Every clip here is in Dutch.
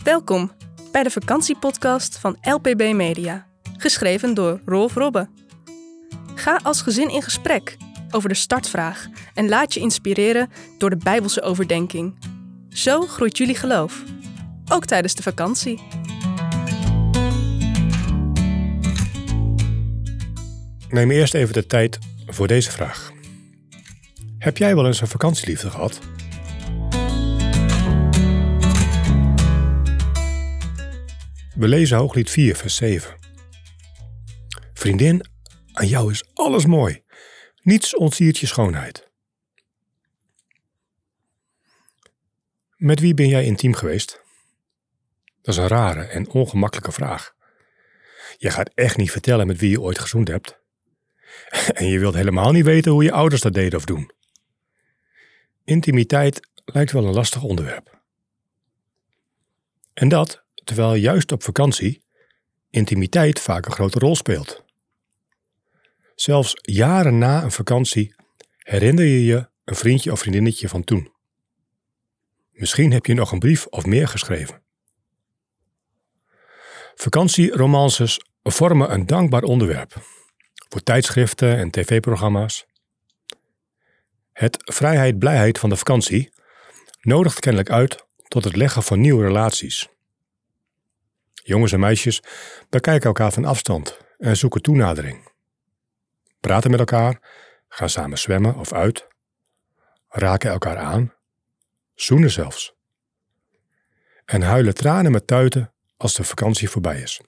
Welkom bij de vakantiepodcast van LPB Media, geschreven door Rolf Robbe. Ga als gezin in gesprek over de startvraag en laat je inspireren door de Bijbelse overdenking. Zo groeit jullie geloof, ook tijdens de vakantie. Neem eerst even de tijd voor deze vraag. Heb jij wel eens een vakantieliefde gehad? We lezen Hooglied 4, vers 7. Vriendin, aan jou is alles mooi. Niets ontsiert je schoonheid. Met wie ben jij intiem geweest? Dat is een rare en ongemakkelijke vraag. Je gaat echt niet vertellen met wie je ooit gezoend hebt. En je wilt helemaal niet weten hoe je ouders dat deden of doen. Intimiteit lijkt wel een lastig onderwerp. En dat terwijl juist op vakantie intimiteit vaak een grote rol speelt. Zelfs jaren na een vakantie herinner je je een vriendje of vriendinnetje van toen. Misschien heb je nog een brief of meer geschreven. Vakantieromances vormen een dankbaar onderwerp voor tijdschriften en tv-programma's. Het vrijheid-blijheid van de vakantie nodigt kennelijk uit tot het leggen van nieuwe relaties. Jongens en meisjes bekijken elkaar van afstand en zoeken toenadering. Praten met elkaar, gaan samen zwemmen of uit, raken elkaar aan, zoenen zelfs. En huilen tranen met tuiten als de vakantie voorbij is.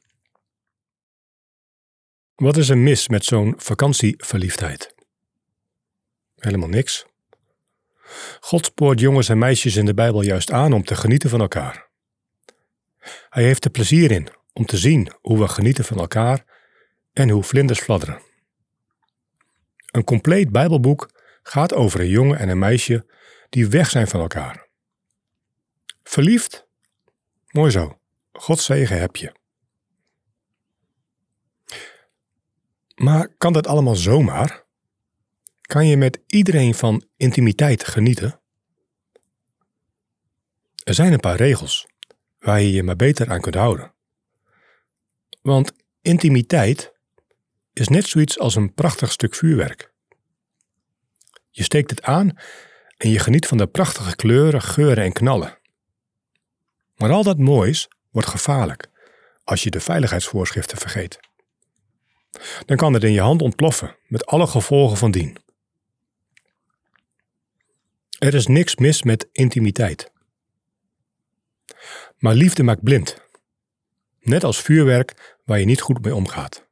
Wat is er mis met zo'n vakantieverliefdheid? Helemaal niks. God spoort jongens en meisjes in de Bijbel juist aan om te genieten van elkaar. Hij heeft er plezier in om te zien hoe we genieten van elkaar en hoe vlinders fladderen. Een compleet Bijbelboek gaat over een jongen en een meisje die weg zijn van elkaar. Verliefd? Mooi zo. Gods zegen heb je. Maar kan dat allemaal zomaar? Kan je met iedereen van intimiteit genieten? Er zijn een paar regels waar je je maar beter aan kunt houden. Want intimiteit is net zoiets als een prachtig stuk vuurwerk. Je steekt het aan en je geniet van de prachtige kleuren, geuren en knallen. Maar al dat moois wordt gevaarlijk als je de veiligheidsvoorschriften vergeet. Dan kan het in je hand ontploffen met alle gevolgen van dien. Er is niks mis met intimiteit. Maar liefde maakt blind. Net als vuurwerk waar je niet goed mee omgaat.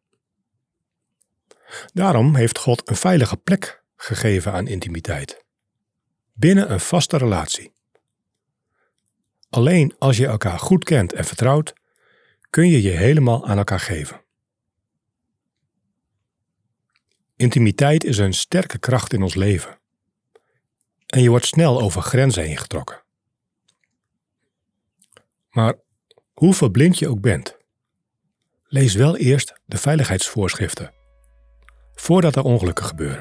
Daarom heeft God een veilige plek gegeven aan intimiteit. Binnen een vaste relatie. Alleen als je elkaar goed kent en vertrouwt, kun je je helemaal aan elkaar geven. Intimiteit is een sterke kracht in ons leven. En je wordt snel over grenzen heen getrokken. Maar hoe verblind je ook bent, lees wel eerst de veiligheidsvoorschriften, voordat er ongelukken gebeuren.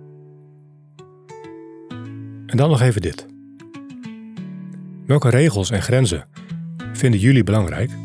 En dan nog even dit. Welke regels en grenzen vinden jullie belangrijk?